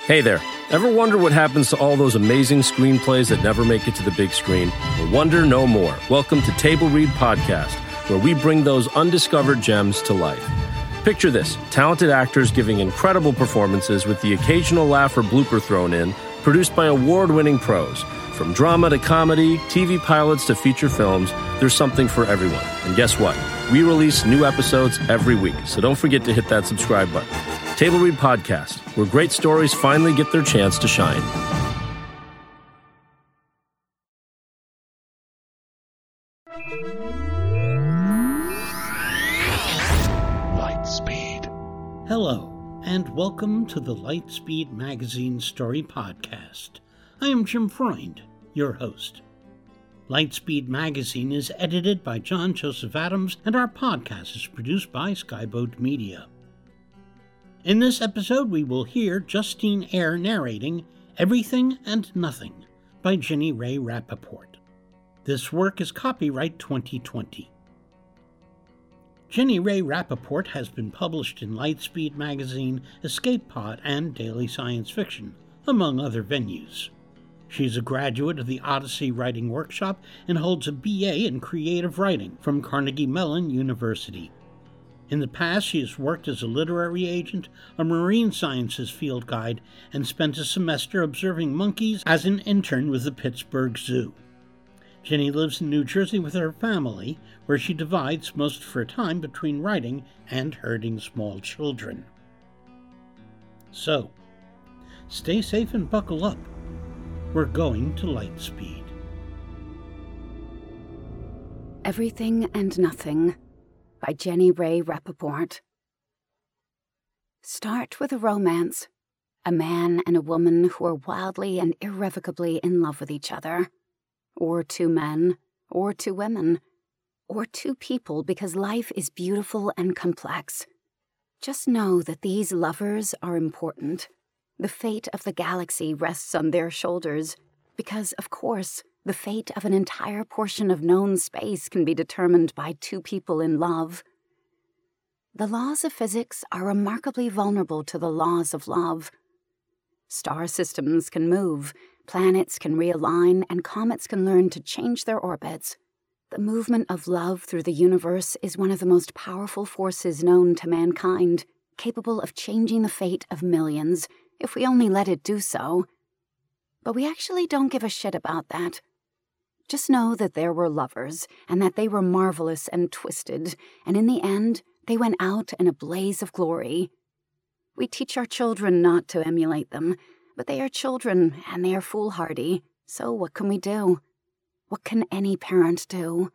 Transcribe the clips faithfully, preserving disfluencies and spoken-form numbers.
Hey there. Ever wonder what happens to all those amazing screenplays that never make it to the big screen? Well, wonder no more. Welcome to Table Read Podcast, where we bring those undiscovered gems to life. Picture this, talented actors giving incredible performances with the occasional laugh or blooper thrown in, produced by award-winning pros. From drama to comedy, T V pilots to feature films, there's something for everyone. And guess what? We release new episodes every week, so don't forget to hit that subscribe button. Table Read Podcast, where great stories finally get their chance to shine. Lightspeed. Hello, and welcome to the Lightspeed Magazine Story Podcast. I am Jim Freund, your host. Lightspeed Magazine is edited by John Joseph Adams, and our podcast is produced by Skyboat Media. In this episode, we will hear Justine Eyre narrating Everything and Nothing by Jenny Rae Rappaport. This work is copyright twenty twenty. Jenny Rae Rappaport has been published in Lightspeed Magazine, Escape Pod, and Daily Science Fiction, among other venues. She is a graduate of the Odyssey Writing Workshop and holds a B A in Creative Writing from Carnegie Mellon University. In the past, she has worked as a literary agent, a marine sciences field guide, and spent a semester observing monkeys as an intern with the Pittsburgh Zoo. Jenny lives in New Jersey with her family, where she divides most of her time between writing and herding small children. So, stay safe and buckle up. We're going to Lightspeed. Everything and Nothing by Jenny Rae Rappaport. Start with a romance. A man and a woman who are wildly and irrevocably in love with each other. Or two men, or two women, or two people, because life is beautiful and complex. Just know that these lovers are important. The fate of the galaxy rests on their shoulders, because, of course, the fate of an entire portion of known space can be determined by two people in love. The laws of physics are remarkably vulnerable to the laws of love. Star systems can move, planets can realign, and comets can learn to change their orbits. The movement of love through the universe is one of the most powerful forces known to mankind, capable of changing the fate of millions, if we only let it do so. But we actually don't give a shit about that. Just know that there were lovers, and that they were marvelous and twisted, and in the end, they went out in a blaze of glory. We teach our children not to emulate them, but they are children, and they are foolhardy, so what can we do? What can any parent do?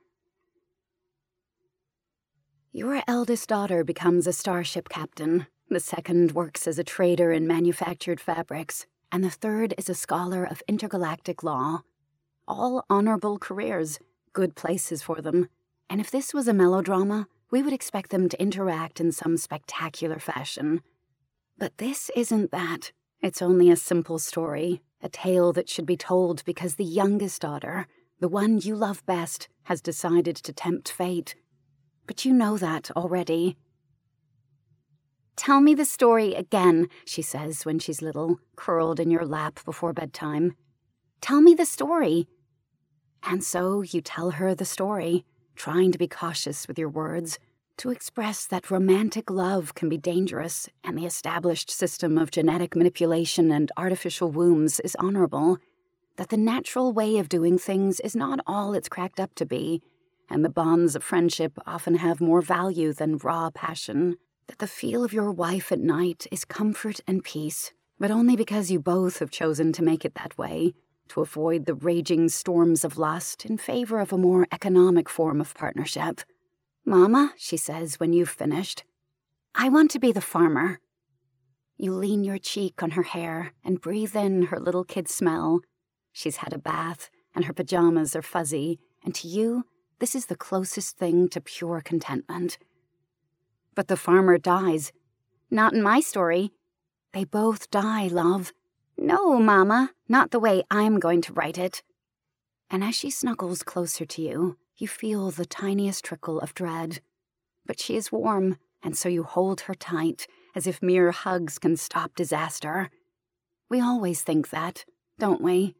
Your eldest daughter becomes a starship captain, the second works as a trader in manufactured fabrics, and the third is a scholar of intergalactic law. All honorable careers, good places for them. And if this was a melodrama, we would expect them to interact in some spectacular fashion. But this isn't that. It's only a simple story, a tale that should be told because the youngest daughter, the one you love best, has decided to tempt fate. But you know that already. Tell me the story again, she says when she's little, curled in your lap before bedtime. Tell me the story. And so you tell her the story, trying to be cautious with your words, to express that romantic love can be dangerous and the established system of genetic manipulation and artificial wombs is honorable, that the natural way of doing things is not all it's cracked up to be, and the bonds of friendship often have more value than raw passion, that the feel of your wife at night is comfort and peace, but only because you both have chosen to make it that way, to avoid the raging storms of lust in favor of a more economic form of partnership. Mama, she says when you've finished, I want to be the farmer. You lean your cheek on her hair and breathe in her little kid smell. She's had a bath, and her pajamas are fuzzy, and to you, this is the closest thing to pure contentment. But the farmer dies. Not in my story. They both die, love. No, Mama, not the way I'm going to write it. And as she snuggles closer to you, you feel the tiniest trickle of dread. But she is warm, and so you hold her tight, as if mere hugs can stop disaster. We always think that, don't we?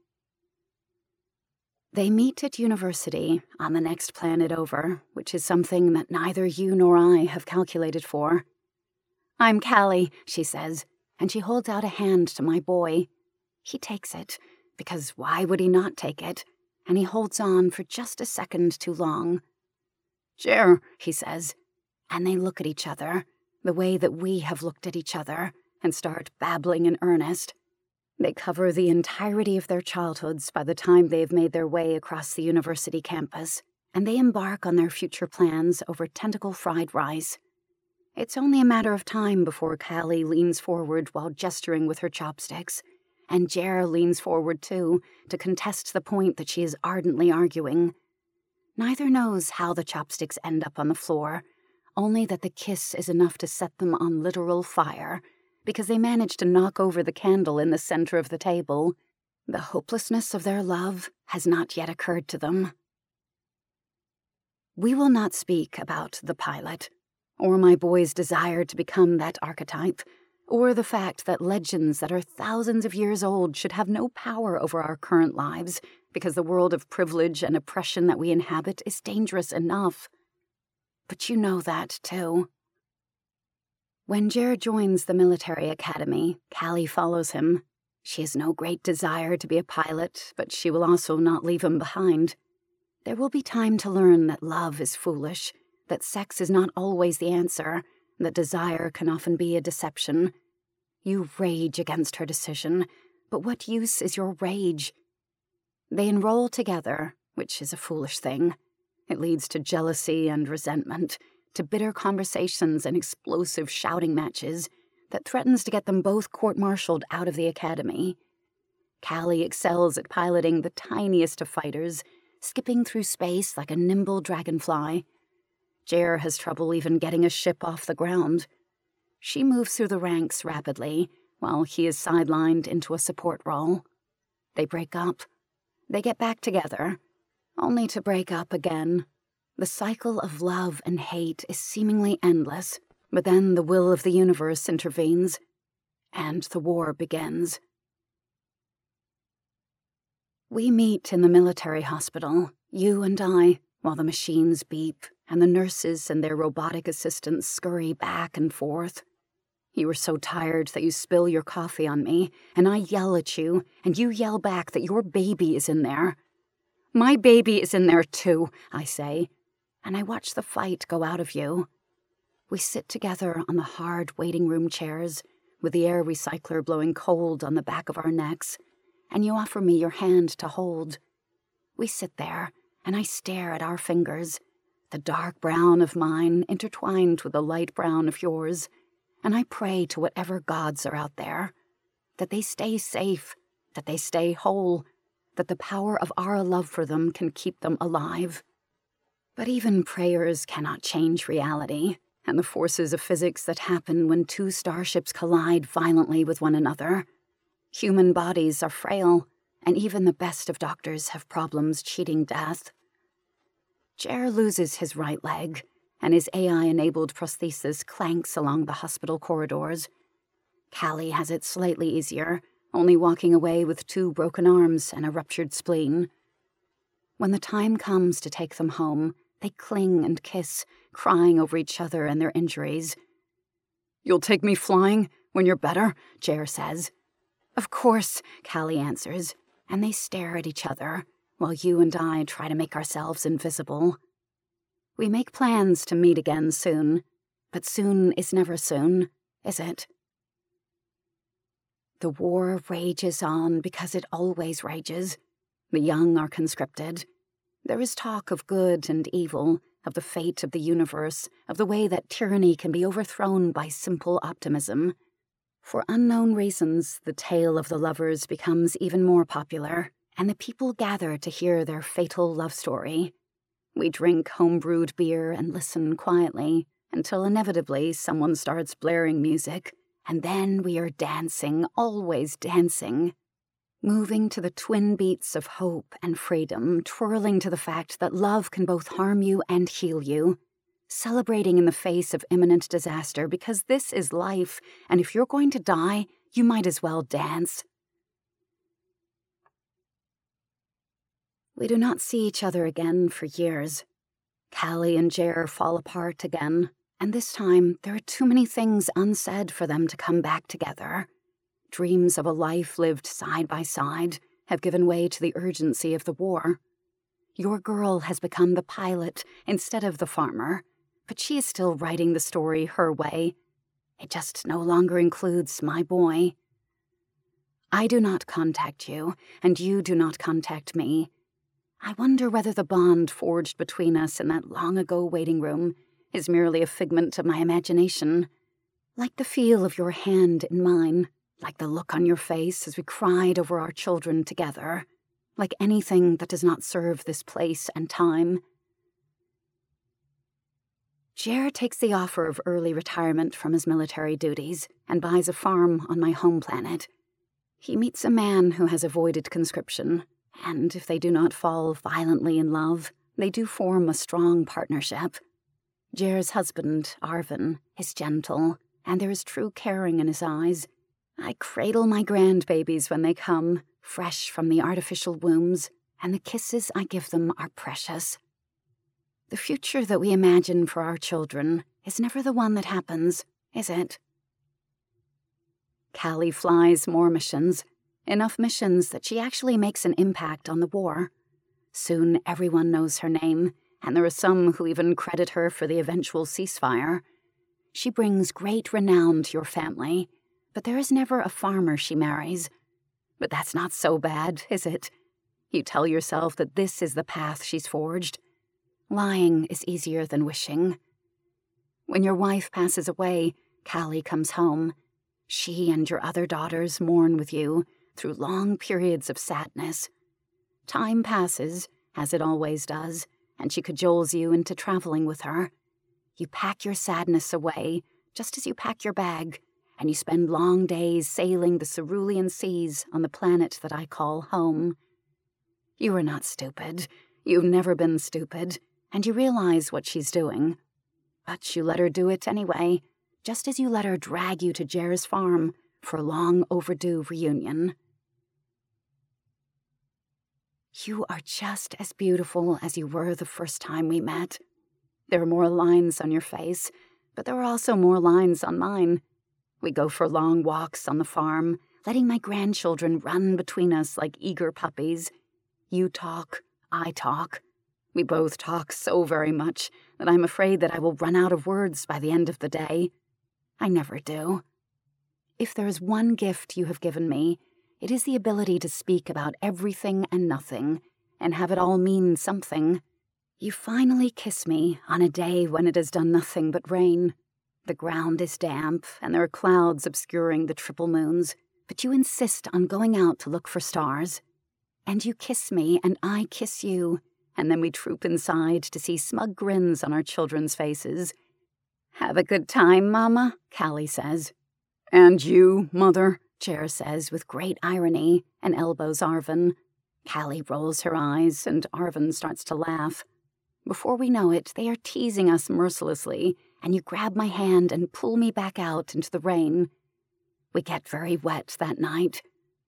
They meet at university on the next planet over, which is something that neither you nor I have calculated for. "I'm Callie," she says, and she holds out a hand to my boy. He takes it, because why would he not take it? And he holds on for just a second too long. "Jer," he says, and they look at each other, the way that we have looked at each other, and start babbling in earnest. They cover the entirety of their childhoods by the time they've made their way across the university campus, and they embark on their future plans over tentacle fried rice. It's only a matter of time before Callie leans forward while gesturing with her chopsticks, and Jer leans forward too to contest the point that she is ardently arguing. Neither knows how the chopsticks end up on the floor, only that the kiss is enough to set them on literal fire, because they manage to knock over the candle in the center of the table. The hopelessness of their love has not yet occurred to them. We will not speak about the pilot, or my boy's desire to become that archetype, or the fact that legends that are thousands of years old should have no power over our current lives because the world of privilege and oppression that we inhabit is dangerous enough. But you know that, too. When Jer joins the military academy, Callie follows him. She has no great desire to be a pilot, but she will also not leave him behind. There will be time to learn that love is foolish, that sex is not always the answer, that desire can often be a deception. You rage against her decision, but what use is your rage? They enroll together, which is a foolish thing. It leads to jealousy and resentment, to bitter conversations and explosive shouting matches that threatens to get them both court-martialed out of the academy. Callie excels at piloting the tiniest of fighters, skipping through space like a nimble dragonfly. Jer has trouble even getting a ship off the ground. She moves through the ranks rapidly, while he is sidelined into a support role. They break up. They get back together, only to break up again. The cycle of love and hate is seemingly endless, but then the will of the universe intervenes, and the war begins. We meet in the military hospital, you and I, while the machines beep and the nurses and their robotic assistants scurry back and forth. You are so tired that you spill your coffee on me, and I yell at you, and you yell back that your baby is in there. "My baby is in there too," I say, and I watch the fight go out of you. We sit together on the hard waiting room chairs, with the air recycler blowing cold on the back of our necks, and you offer me your hand to hold. We sit there, and I stare at our fingers, the dark brown of mine intertwined with the light brown of yours, and I pray to whatever gods are out there, that they stay safe, that they stay whole, that the power of our love for them can keep them alive. But even prayers cannot change reality, and the forces of physics that happen when two starships collide violently with one another. Human bodies are frail, and even the best of doctors have problems cheating death. Jer loses his right leg, and his A I-enabled prosthesis clanks along the hospital corridors. Callie has it slightly easier, only walking away with two broken arms and a ruptured spleen. When the time comes to take them home, they cling and kiss, crying over each other and their injuries. "You'll take me flying when you're better," Jer says. "Of course," Callie answers, and they stare at each other, while you and I try to make ourselves invisible. We make plans to meet again soon, but soon is never soon, is it? The war rages on because it always rages. The young are conscripted. There is talk of good and evil, of the fate of the universe, of the way that tyranny can be overthrown by simple optimism. For unknown reasons, the tale of the lovers becomes even more popular, and the people gather to hear their fatal love story. We drink home-brewed beer and listen quietly, until inevitably someone starts blaring music, and then we are dancing, always dancing. Moving to the twin beats of hope and freedom, twirling to the fact that love can both harm you and heal you. Celebrating in the face of imminent disaster because this is life, and if you're going to die, you might as well dance. We do not see each other again for years. Callie and Jer fall apart again, and this time there are too many things unsaid for them to come back together. Dreams of a life lived side by side have given way to the urgency of the war. Your girl has become the pilot instead of the farmer, but she is still writing the story her way. It just no longer includes my boy. I do not contact you, and you do not contact me. I wonder whether the bond forged between us in that long-ago waiting room is merely a figment of my imagination. Like the feel of your hand in mine, like the look on your face as we cried over our children together, like anything that does not serve this place and time. Jer takes the offer of early retirement from his military duties and buys a farm on my home planet. He meets a man who has avoided conscription, and if they do not fall violently in love, they do form a strong partnership. Jer's husband, Arvin, is gentle, and there is true caring in his eyes. I cradle my grandbabies when they come, fresh from the artificial wombs, and the kisses I give them are precious. The future that we imagine for our children is never the one that happens, is it? Callie flies more missions, enough missions that she actually makes an impact on the war. Soon everyone knows her name, and there are some who even credit her for the eventual ceasefire. She brings great renown to your family, but there is never a farmer she marries. But that's not so bad, is it? You tell yourself that this is the path she's forged. Lying is easier than wishing. When your wife passes away, Callie comes home. She and your other daughters mourn with you through long periods of sadness. Time passes, as it always does, and she cajoles you into traveling with her. You pack your sadness away, just as you pack your bag, and you spend long days sailing the cerulean seas on the planet that I call home. You are not stupid. You've never been stupid, and you realize what she's doing. But you let her do it anyway, just as you let her drag you to Jer's farm for a long overdue reunion. You are just as beautiful as you were the first time we met. There are more lines on your face, but there are also more lines on mine. We go for long walks on the farm, letting my grandchildren run between us like eager puppies. You talk, I talk. We both talk so very much that I'm afraid that I will run out of words by the end of the day. I never do. If there is one gift you have given me, it is the ability to speak about everything and nothing, and have it all mean something. You finally kiss me on a day when it has done nothing but rain. The ground is damp, and there are clouds obscuring the triple moons, but you insist on going out to look for stars. And you kiss me, and I kiss you, and then we troop inside to see smug grins on our children's faces. "Have a good time, Mama," Callie says. "And you, Mother," Jer says with great irony, and elbows Arvin. Callie rolls her eyes, and Arvin starts to laugh. Before we know it, they are teasing us mercilessly, and you grab my hand and pull me back out into the rain. We get very wet that night.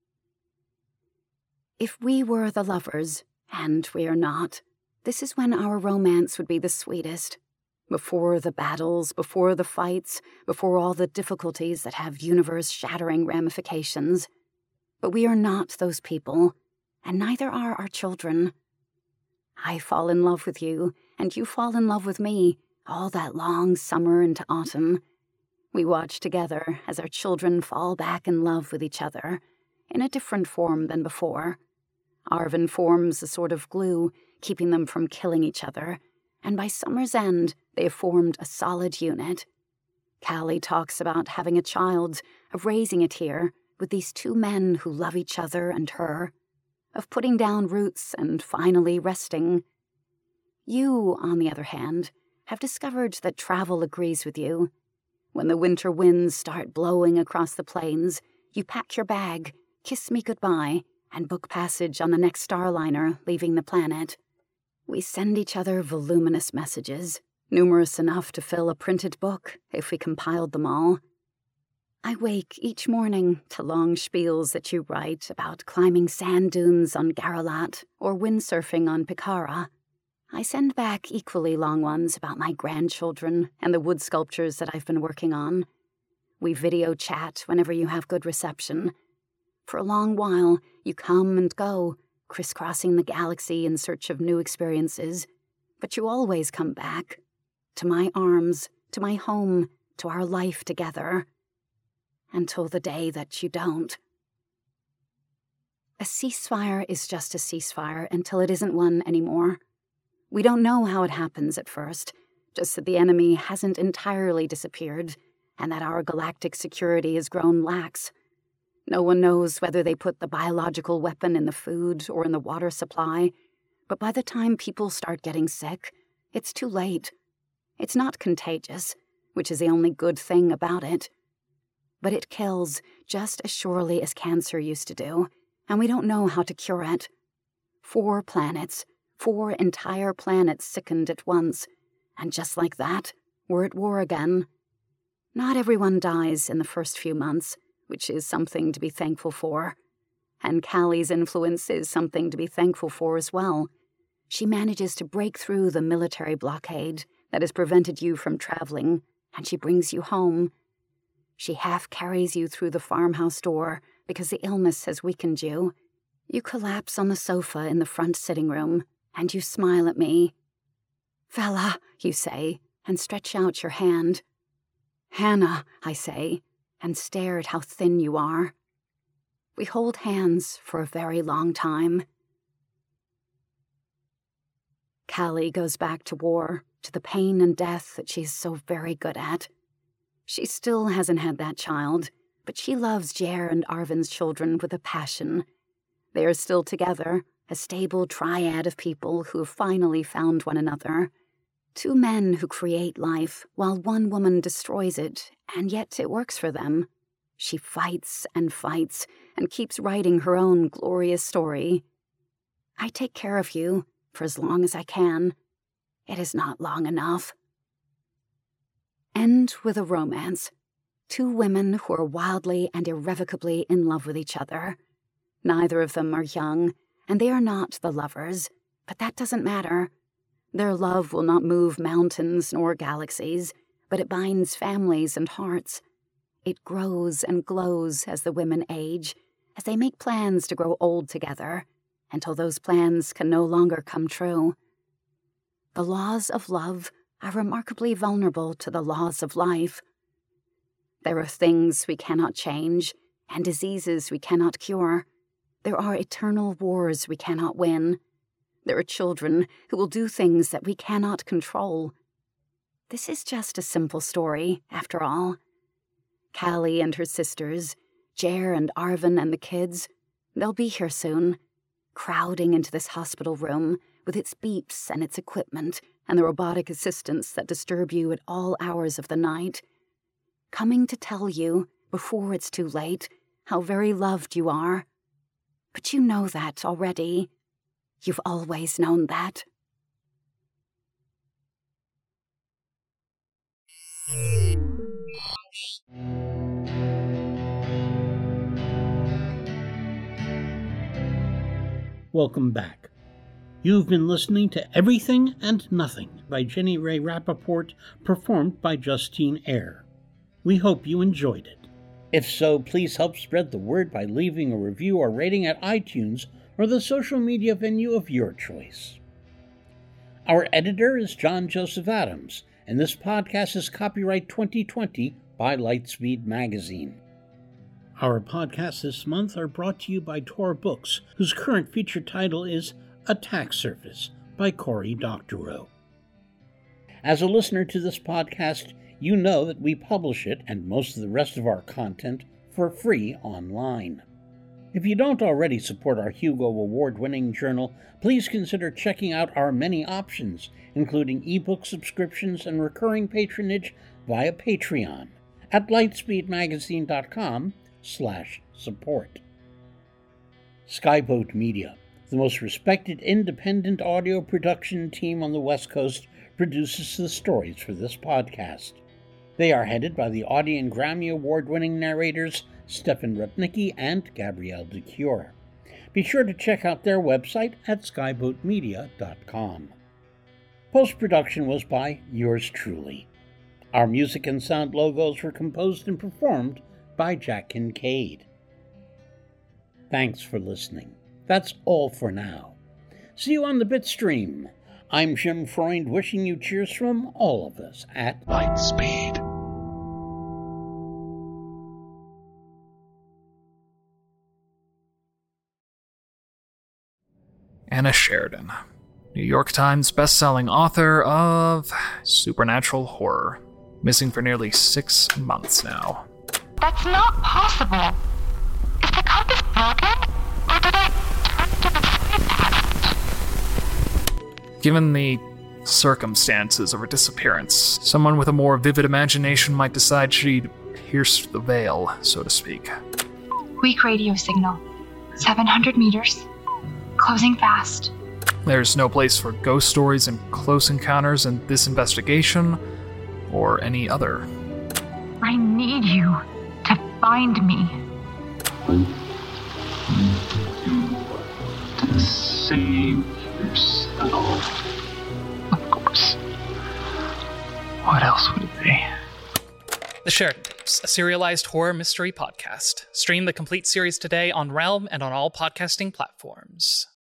If we were the lovers, and we are not, this is when our romance would be the sweetest. Before the battles, before the fights, before all the difficulties that have universe-shattering ramifications. But we are not those people, and neither are our children. I fall in love with you, and you fall in love with me, all that long summer into autumn. We watch together as our children fall back in love with each other, in a different form than before. Arvin forms a sort of glue, keeping them from killing each other, and by summer's end, they have formed a solid unit. Callie talks about having a child, of raising it here, with these two men who love each other and her, of putting down roots and finally resting. You, on the other hand, have discovered that travel agrees with you. When the winter winds start blowing across the plains, you pack your bag, kiss me goodbye, and book passage on the next starliner leaving the planet. We send each other voluminous messages, numerous enough to fill a printed book if we compiled them all. I wake each morning to long spiels that you write about climbing sand dunes on Garalat or windsurfing on Picara. I send back equally long ones about my grandchildren and the wood sculptures that I've been working on. We video chat whenever you have good reception. For a long while, you come and go, crisscrossing the galaxy in search of new experiences. But you always come back. To my arms, to my home, to our life together. Until the day that you don't. A ceasefire is just a ceasefire until it isn't one anymore. We don't know how it happens at first, just that the enemy hasn't entirely disappeared, and that our galactic security has grown lax. No one knows whether they put the biological weapon in the food or in the water supply, but by the time people start getting sick, it's too late. It's not contagious, which is the only good thing about it. But it kills just as surely as cancer used to do, and we don't know how to cure it. Four planets, four entire planets sickened at once, and just like that, we're at war again. Not everyone dies in the first few months, which is something to be thankful for. And Callie's influence is something to be thankful for as well. She manages to break through the military blockade that has prevented you from traveling, and she brings you home. She half carries you through the farmhouse door because the illness has weakened you. You collapse on the sofa in the front sitting room, and you smile at me. "Fella," you say, and stretch out your hand. "Hannah," I say, and stare at how thin you are. We hold hands for a very long time. Callie goes back to war, to the pain and death that she's so very good at. She still hasn't had that child, but she loves Jer and Arvin's children with a passion. They are still together, a stable triad of people who have finally found one another. Two men who create life while one woman destroys it, and yet it works for them. She fights and fights and keeps writing her own glorious story. I take care of you for as long as I can. It is not long enough. End with a romance. Two women who are wildly and irrevocably in love with each other. Neither of them are young, and they are not the lovers, but that doesn't matter. Their love will not move mountains nor galaxies, but it binds families and hearts. It grows and glows as the women age, as they make plans to grow old together, until those plans can no longer come true. The laws of love are remarkably vulnerable to the laws of life. There are things we cannot change, and diseases we cannot cure. There are eternal wars we cannot win. There are children who will do things that we cannot control. This is just a simple story, after all. Callie and her sisters, Jer and Arvin and the kids, they'll be here soon, crowding into this hospital room with its beeps and its equipment and the robotic assistants that disturb you at all hours of the night, coming to tell you, before it's too late, how very loved you are. But you know that already. You've always known that. Welcome back. You've been listening to Everything and Nothing by Jenny Ray Rappaport, performed by Justine Eyre. We hope you enjoyed it. If so, please help spread the word by leaving a review or rating at iTunes or the social media venue of your choice. Our editor is John Joseph Adams, and this podcast is copyright twenty twenty by Lightspeed Magazine. Our podcasts this month are brought to you by Tor Books, whose current feature title is Attack Surface by Cory Doctorow. As a listener to this podcast, you know that we publish it and most of the rest of our content for free online. If you don't already support our Hugo Award-winning journal, please consider checking out our many options, including ebook subscriptions and recurring patronage via Patreon at lightspeedmagazine.com slash support. Skyboat Media, the most respected independent audio production team on the West Coast, produces the stories for this podcast. They are headed by the Audie and Grammy Award-winning narrators Stefan Rudnicki and Gabrielle de Cure. Be sure to check out their website at skyboat media dot com. Post-production was by yours truly. Our music and sound logos were composed and performed by Jack Kincaid. Thanks for listening. That's all for now. See you on the Bitstream. I'm Jim Freund, wishing you cheers from all of us at Lightspeed. Anna Sheridan, New York Times bestselling author of supernatural horror, missing for nearly six months now. That's not possible. Is the compass broken, or did I turn to the side? Given the circumstances of her disappearance, someone with a more vivid imagination might decide she'd pierced the veil, so to speak. Weak radio signal. seven hundred meters. Closing fast. There's no place for ghost stories and close encounters in this investigation, or any other. I need you to find me. To save yourself. Of course. What else would it be? The Sheridan Tapes, a serialized horror mystery podcast. Stream the complete series today on Realm and on all podcasting platforms.